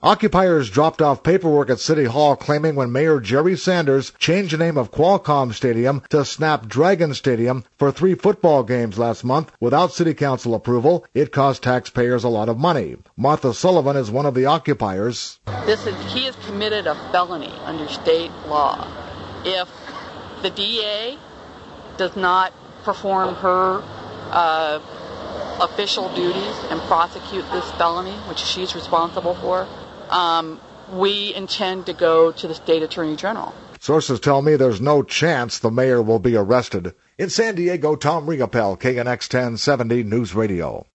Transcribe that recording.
Occupiers dropped off paperwork at City Hall claiming when Mayor Jerry Sanders changed the name of Qualcomm Stadium to Snapdragon Stadium for 3 football games last month without City Council approval, it cost taxpayers a lot of money. Martha Sullivan is one of the occupiers. He has committed a felony under state law. If the DA does not perform her official duties and prosecute this felony, which she's responsible for, we intend to go to the state attorney general. Sources tell me there's no chance the mayor will be arrested. In San Diego, Tom Riopel, KNX 1070 News Radio.